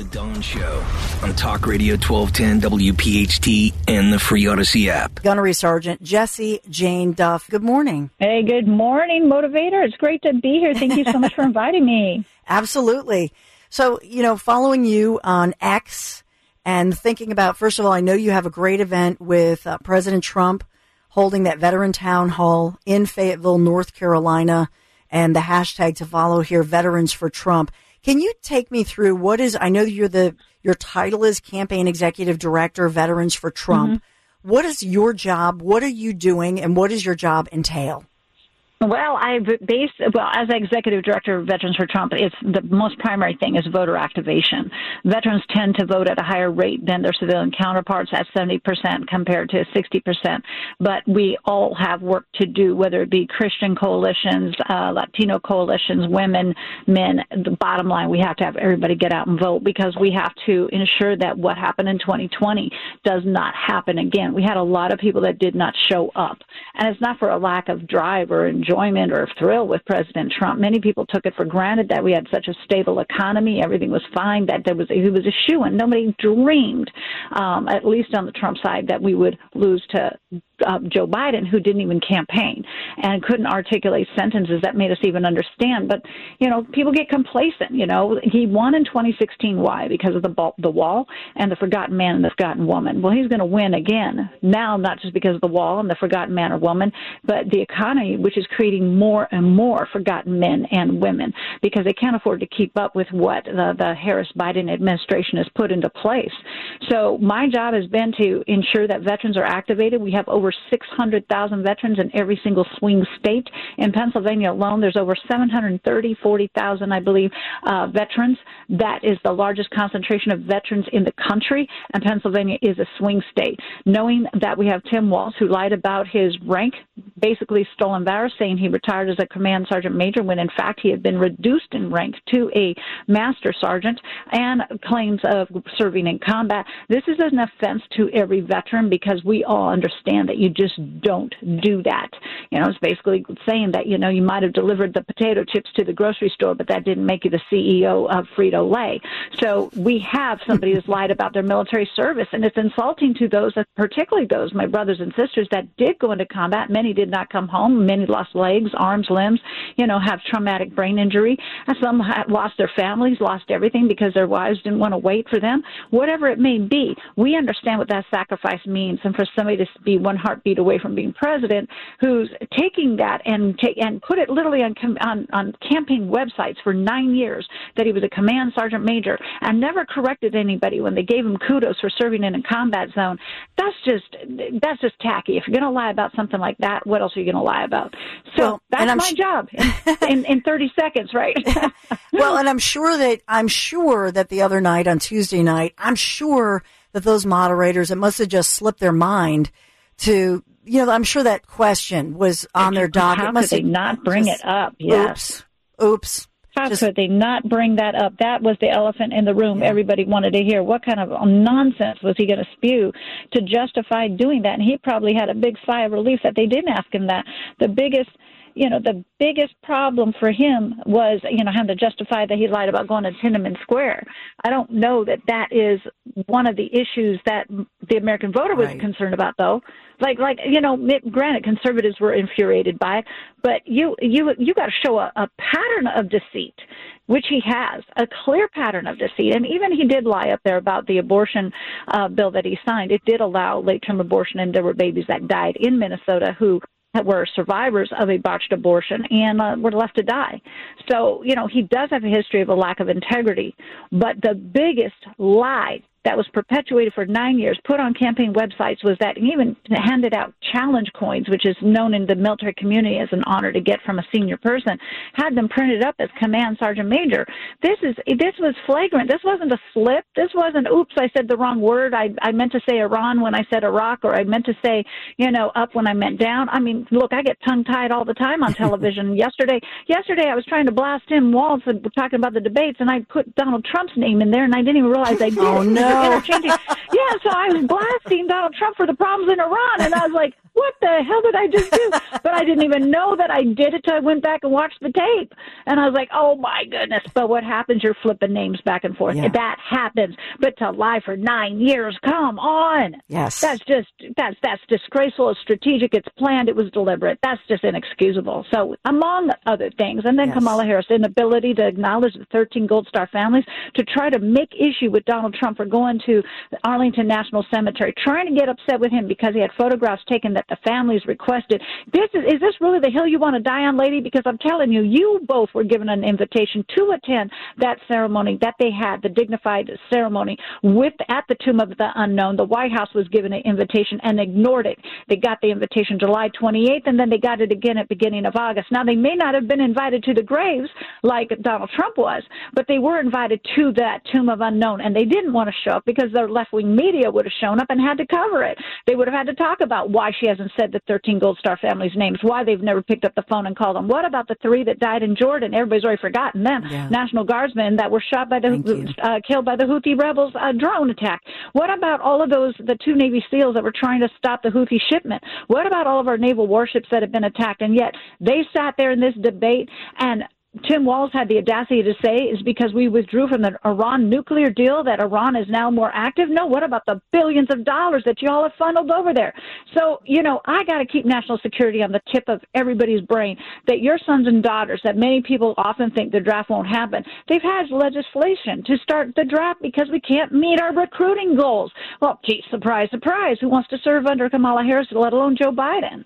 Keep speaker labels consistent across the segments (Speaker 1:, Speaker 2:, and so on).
Speaker 1: Dawn Show on Talk Radio 1210 WPHT and the free Odyssey app.
Speaker 2: Gunnery Sergeant Jessie Jane Duff. Good morning.
Speaker 3: Hey, good morning, Motivator. It's great to be here. Thank you so much for inviting me.
Speaker 2: Absolutely. So, following you on X and thinking about, first of all, I know you have a great event with President Trump holding that veteran town hall in Fayetteville, North Carolina, and the hashtag to follow here, Veterans for Trump. Can you take me through I know your title is Campaign Executive Director, Veterans for Trump. Mm-hmm. What is your job? What are you doing? And what does your job entail?
Speaker 3: Well, as Executive Director of Veterans for Trump, it's the most primary thing is voter activation. Veterans tend to vote at a higher rate than their civilian counterparts, at 70% compared to 60%. But we all have work to do, whether it be Christian coalitions, Latino coalitions, women, men. The bottom line, we have to have everybody get out and vote because we have to ensure that what happened in 2020 does not happen again. We had a lot of people that did not show up, and it's not for a lack of drive or enjoyment or thrill with President Trump. Many people took it for granted that we had such a stable economy, everything was fine, that he was a shoo-in. Nobody dreamed, at least on the Trump side, that we would lose to Joe Biden, who didn't even campaign and couldn't articulate sentences that made us even understand. But, people get complacent. He won in 2016. Why? Because of the wall and the forgotten man and the forgotten woman. Well, he's going to win again now, not just because of the wall and the forgotten man or woman, but the economy, which is creating more and more forgotten men and women because they can't afford to keep up with what the Harris-Biden administration has put into place. So my job has been to ensure that veterans are activated. We have over 600,000 veterans in every single swing state. In Pennsylvania alone, there's over 40,000, I believe, veterans. That is the largest concentration of veterans in the country, and Pennsylvania is a swing state. Knowing that we have Tim Walz, who lied about his rank, basically stolen valor, saying he retired as a command sergeant major when, in fact, he had been reduced in rank to a master sergeant, and claims of serving in combat. This is an offense to every veteran because we all understand that you just don't do that. It's basically saying that, you might have delivered the potato chips to the grocery store, but that didn't make you the CEO of Frito-Lay. So we have somebody who's lied about their military service, and it's insulting to those, particularly those, my brothers and sisters, that did go into combat. Many did not come home. Many lost legs, arms, limbs, have traumatic brain injury. And some had lost their families, lost everything because their wives didn't want to wait for them. Whatever it may be, we understand what that sacrifice means. And for somebody to be one heartbeat away from being president, who's taking that and put it literally on campaign websites for 9 years that he was a command sergeant major and never corrected anybody when they gave him kudos for serving in a combat zone, that's just tacky. If you're going to lie about something like that, what else are you going to lie about? So that's my job in 30 seconds, right?
Speaker 2: Well, and I'm sure that the other night on Tuesday night, I'm sure that those moderators, it must have just slipped their mind to, I'm sure that question was on their docket.
Speaker 3: How could they not bring it up? Yes.
Speaker 2: Oops.
Speaker 3: How could they not bring that up? That was the elephant in the room. Yeah. Everybody wanted to hear. What kind of nonsense was he going to spew to justify doing that? And he probably had a big sigh of relief that they didn't ask him that. The biggest problem for him was, having to justify that he lied about going to Tiananmen Square. I don't know that is one of the issues that the American voter was concerned about, though. Granted, conservatives were infuriated by it, but you got to show a pattern of deceit, which he has, a clear pattern of deceit. And even he did lie up there about the abortion bill that he signed. It did allow late-term abortion, and there were babies that died in Minnesota who were survivors of a botched abortion and were left to die. So, he does have a history of a lack of integrity. But the biggest lie that was perpetuated for 9 years, put on campaign websites, was that he even handed out challenge coins, which is known in the military community as an honor to get from a senior person, had them printed up as command sergeant major. This was flagrant. This wasn't a slip. This wasn't, oops, I said the wrong word. I meant to say Iran when I said Iraq, or I meant to say, up when I meant down. I mean, look, I get tongue-tied all the time on television. Yesterday I was trying to blast Tim Walz and we're talking about the debates, and I put Donald Trump's name in there, and I didn't even realize I did.
Speaker 2: Oh, no.
Speaker 3: Yeah, so I was blasting Donald Trump for the problems in Iran, and I was like, what the hell did I just do? But I didn't even know that I did it till I went back and watched the tape. And I was like, oh, my goodness. But what happens? You're flipping names back and forth.
Speaker 2: Yeah.
Speaker 3: That happens. But to lie for 9 years, come on.
Speaker 2: Yes.
Speaker 3: That's disgraceful. It's strategic. It's planned. It was deliberate. That's just inexcusable. So among other things, and then
Speaker 2: Yes.
Speaker 3: Kamala Harris' inability to acknowledge the 13 Gold Star families, to try to make issue with Donald Trump for going to Arlington National Cemetery, trying to get upset with him because he had photographs taken that the families requested. Is this really the hill you want to die on, lady? Because I'm telling you, you both were given an invitation to attend that ceremony that they had, the dignified ceremony at the Tomb of the Unknown. The White House was given an invitation and ignored it. They got the invitation July 28th, and then they got it again at the beginning of August. Now, they may not have been invited to the graves like Donald Trump was, but they were invited to that Tomb of Unknown, and they didn't want to show up because their left-wing media would have shown up and had to cover it. They would have had to talk about why she hasn't said the 13 Gold Star families' names, why they've never picked up the phone and called them. What about the 3 that died in Jordan? Everybody's already forgotten them.
Speaker 2: Yeah.
Speaker 3: National Guardsmen that were shot by killed by the Houthi rebels' drone attack. What about all of the 2 Navy SEALs that were trying to stop the Houthi shipment? What about all of our naval warships that have been attacked? And yet they sat there in this debate, and Tim Walz had the audacity to say is because we withdrew from the Iran nuclear deal that Iran is now more active. No, what about the billions of dollars that y'all have funneled over there? So, I got to keep national security on the tip of everybody's brain, that your sons and daughters, that many people often think the draft won't happen, they've had legislation to start the draft because we can't meet our recruiting goals. Well, gee, surprise, surprise, who wants to serve under Kamala Harris, let alone Joe Biden?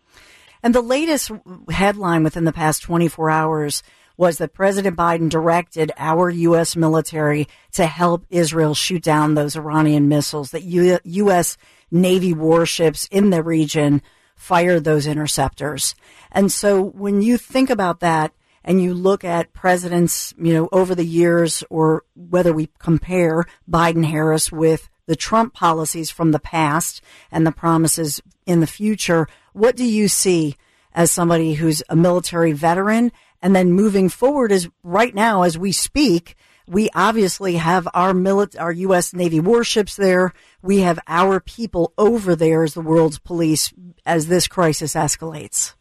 Speaker 2: And the latest headline within the past 24 hours was that President Biden directed our U.S. military to help Israel shoot down those Iranian missiles, that U.S. Navy warships in the region fired those interceptors. And so when you think about that and you look at presidents, over the years, or whether we compare Biden-Harris with the Trump policies from the past and the promises in the future, what do you see as somebody who's a military veteran? And then moving forward, is right now as we speak, we obviously have our U.S. Navy warships there. We have our people over there as the world's police as this crisis escalates.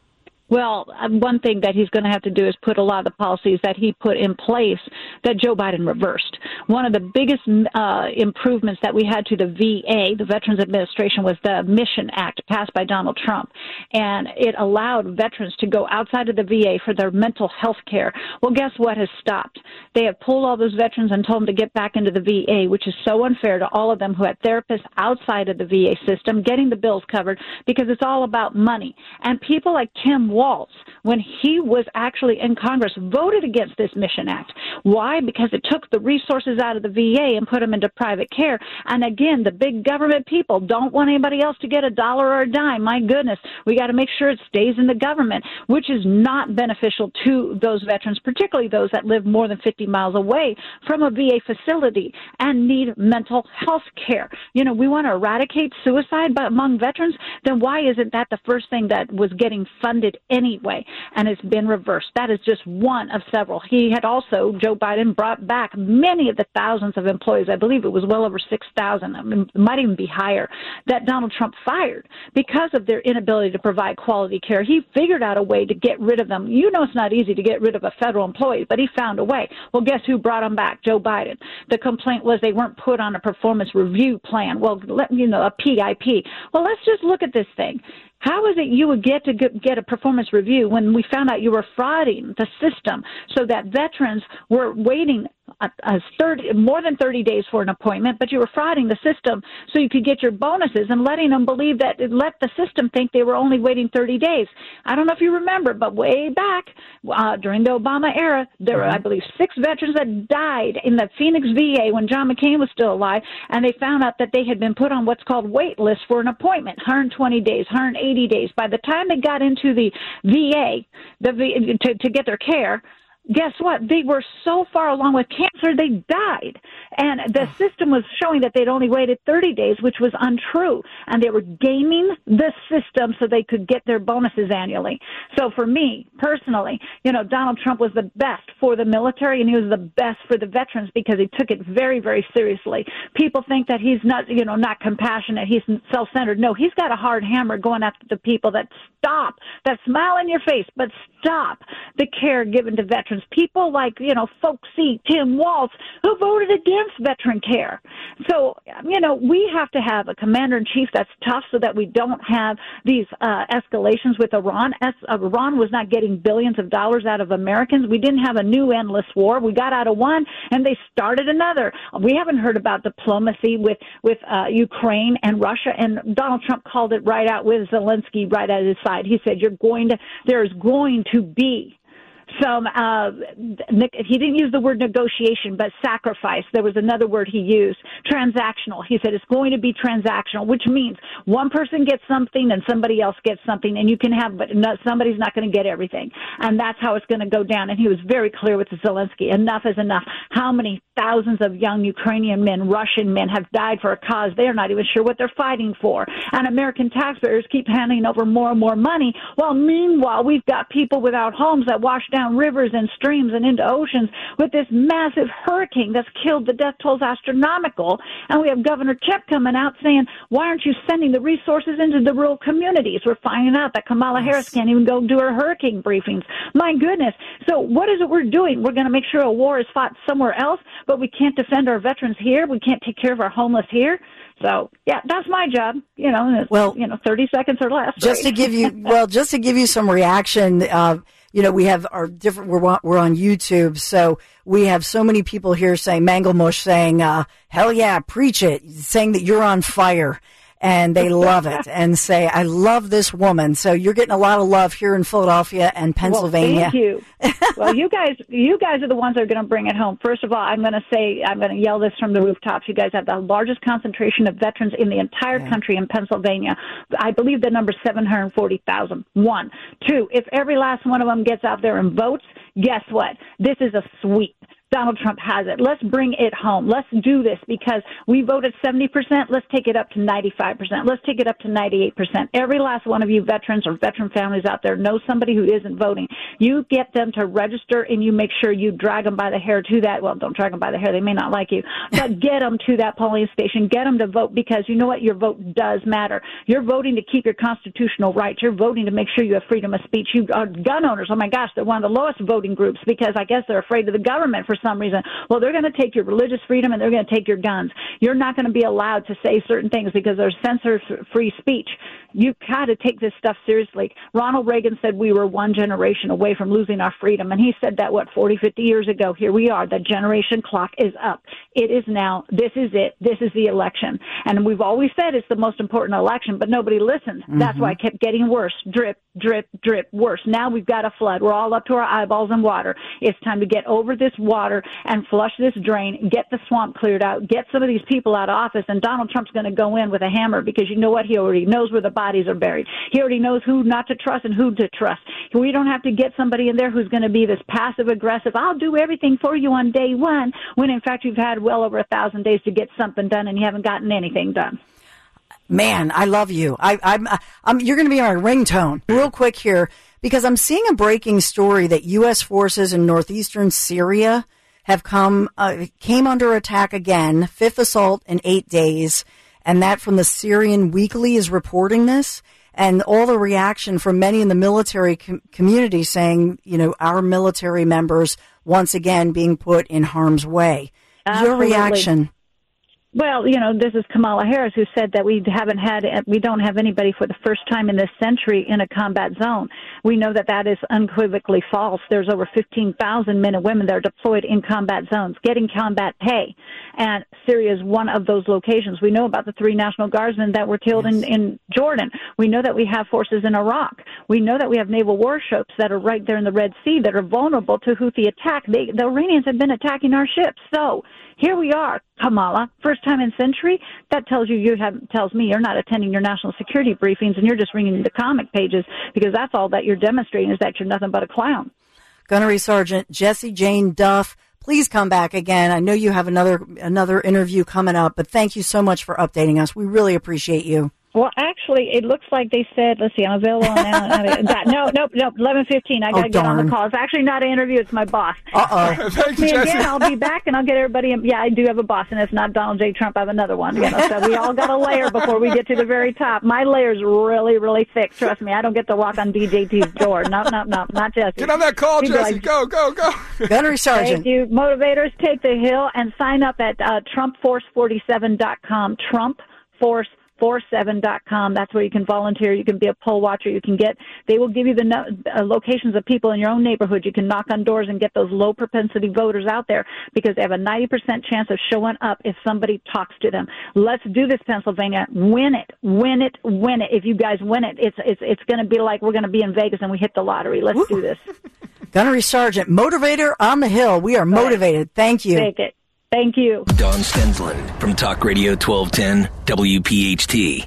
Speaker 3: Well, one thing that he's going to have to do is put a lot of the policies that he put in place that Joe Biden reversed. One of the biggest improvements that we had to the VA, the Veterans Administration, was the Mission Act passed by Donald Trump. And it allowed veterans to go outside of the VA for their mental health care. Well, guess what has stopped? They have pulled all those veterans and told them to get back into the VA, which is so unfair to all of them who had therapists outside of the VA system, getting the bills covered, because it's all about money. And people like Tim Walz, when he was actually in Congress, voted against this Mission Act. Why? Because it took the resources out of the VA and put them into private care. And again, the big government people don't want anybody else to get a dollar or a dime. My goodness, we got to make sure it stays in the government, which is not beneficial to those veterans, particularly those that live more than 50 miles away from a VA facility and need mental health care. We want to eradicate suicide among veterans. Then why isn't that the first thing that was getting funded anyway? And it's been reversed. That is just one of several. He had also, Joe Biden, brought back many of the thousands of employees, I believe it was well over 6,000, it might even be higher, that Donald Trump fired because of their inability to provide quality care. He figured out a way to get rid of them. It's not easy to get rid of a federal employee, but he found a way. Well, guess who brought them back? Joe Biden. The complaint was they weren't put on a performance review plan. Well, a PIP. Well, let's just look at this thing. How is it you would get a performance review when we found out you were frauding the system so that veterans were waiting more than 30 days for an appointment, but you were frauding the system so you could get your bonuses and letting them believe that it let the system think they were only waiting 30 days. I don't know if you remember, but way back during the Obama era, there were, I believe, 6 veterans that died in the Phoenix VA when John McCain was still alive, and they found out that they had been put on what's called wait lists for an appointment, 120 days, 180 days. By the time they got into the VA to get their care, guess what? They were so far along with cancer, they died. And the system was showing that they'd only waited 30 days, which was untrue. And they were gaming the system so they could get their bonuses annually. So for me, personally, Donald Trump was the best for the military, and he was the best for the veterans because he took it very, very seriously. People think that he's not, not compassionate, he's self-centered. No, he's got a hard hammer going after the people that smile in your face, but stop the care given to veterans. People like, Folks C. Tim Walz, who voted against veteran care. So, we have to have a commander-in-chief that's tough so that we don't have these escalations with Iran. Iran was not getting billions of dollars out of Americans. We didn't have a new endless war. We got out of one, and they started another. We haven't heard about diplomacy with Ukraine and Russia, and Donald Trump called it right out with Zelensky right at his side. He said, there's going to be some, he didn't use the word negotiation, but sacrifice. There was another word he used, transactional. He said it's going to be transactional, which means one person gets something and somebody else gets something, and you can have, but somebody's not going to get everything. And that's how it's going to go down. And he was very clear with Zelensky. Enough is enough. How many thousands of young Ukrainian men, Russian men have died for a cause they are not even sure what they're fighting for. And American taxpayers keep handing over more and more money, while meanwhile we've got people without homes that wash down rivers and streams and into oceans with this massive hurricane that's killed. The death toll is astronomical. And we have Governor Kemp coming out saying, why aren't you sending the resources into the rural communities? We're finding out that Kamala Harris can't even go do her hurricane briefings. My goodness. So what is it we're doing? We're going to make sure a war is fought somewhere else, but we can't defend our veterans here. We can't take care of our homeless here. So, yeah, that's my job, 30 seconds or less.
Speaker 2: Just to give you some reaction, we have our different, we're on YouTube, so we have so many people here saying, Manglemush saying, hell yeah, preach it, saying that you're on fire. And they love it and say, I love this woman. So you're getting a lot of love here in Philadelphia and Pennsylvania.
Speaker 3: Well, thank you. Well, you guys are the ones that are going to bring it home. First of all, I'm going to yell this from the rooftops. You guys have the largest concentration of veterans in the entire country in Pennsylvania. I believe the number is 740,000. 1. 2, if every last one of them gets out there and votes, guess what? This is a sweep. Donald Trump has it. Let's bring it home. Let's do this because we voted 70%. Let's take it up to 95%. Let's take it up to 98%. Every last one of you veterans or veteran families out there knows somebody who isn't voting. You get them to register and you make sure you drag them by the hair to that. Well, don't drag them by the hair. They may not like you. But get them to that polling station. Get them to vote because you know what? Your vote does matter. You're voting to keep your constitutional rights. You're voting to make sure you have freedom of speech. You are gun owners. Oh, my gosh, they're one of the lowest voting groups because I guess they're afraid of the government for some reason. Well, they're going to take your religious freedom and they're going to take your guns. You're not going to be allowed to say certain things because there's censor-free speech. You've got to take this stuff seriously. Ronald Reagan said we were one generation away from losing our freedom, and he said that, 40, 50 years ago. Here we are. The generation clock is up. It is now. This is it. This is the election. And we've always said it's the most important election, but nobody listens. Mm-hmm. That's why it kept getting worse. Drip, drip, drip, worse. Now we've got a flood. We're all up to our eyeballs in water. It's time to get over this water and flush this drain, get the swamp cleared out, get some of these people out of office, and Donald Trump's going to go in with a hammer because you know what? He already knows where the bodies are buried. He already knows who not to trust and who to trust. We don't have to get somebody in there who's going to be this passive-aggressive, I'll do everything for you on day one, when in fact you've had well over 1,000 days to get something done and you haven't gotten anything done.
Speaker 2: Man, I love you. You're going to be my ringtone. Real quick here, because I'm seeing a breaking story that U.S. forces in northeastern Syria have came under attack again, 5th assault in 8 days, and that from the Syrian Weekly is reporting this, and all the reaction from many in the military community saying, our military members once again being put in harm's way.
Speaker 3: Absolutely.
Speaker 2: Your reaction?
Speaker 3: Well, this is Kamala Harris who said that we don't have anybody for the first time in this century in a combat zone. We know that is unequivocally false. There's over 15,000 men and women that are deployed in combat zones, getting combat pay. And Syria is one of those locations. We know about the 3 National Guardsmen that were killed in Jordan. We know that we have forces in Iraq. We know that we have naval warships that are right there in the Red Sea that are vulnerable to Houthi attack. The Iranians have been attacking our ships. So here we are, Kamala, first time in century. That tells me you're not attending your national security briefings and you're just reading the comic pages because that's all that you're demonstrating is that you're nothing but a clown.
Speaker 2: Gunnery Sergeant Jessie Jane Duff. Please come back again. I know you have another interview coming up, but thank you so much for updating us. We really appreciate you.
Speaker 3: Well, actually, it looks like they said, let's see, I'm available now. No, 11:15. I got to get on the call. It's actually not an interview. It's my boss.
Speaker 2: Uh-oh.
Speaker 4: Thank you, Jessie.
Speaker 3: Again, I'll be back, and I'll get everybody. Yeah, I do have a boss, and it's not Donald J. Trump. I have another one. So we all got a layer before we get to the very top. My layer's really, really thick. Trust me, I don't get to walk on DJT's door. No, not Jessie.
Speaker 4: Get on that call, Jessie. Go.
Speaker 2: Gunnery Sergeant.
Speaker 3: Thank you. Motivators, take the hill and sign up at TrumpForce47.com. TrumpForce47.com. That's where you can volunteer. You can be a poll watcher. They will give you the locations of people in your own neighborhood. You can knock on doors and get those low propensity voters out there because they have a 90% chance of showing up if somebody talks to them. Let's do this, Pennsylvania. Win it. If you guys win it, it's going to be like we're going to be in Vegas and we hit the lottery. Let's do this.
Speaker 2: Gunnery Sergeant, motivator on the hill. We are motivated. Thank you.
Speaker 3: Take it. Thank you.
Speaker 1: Dawn Stensland from Talk Radio 1210 WPHT.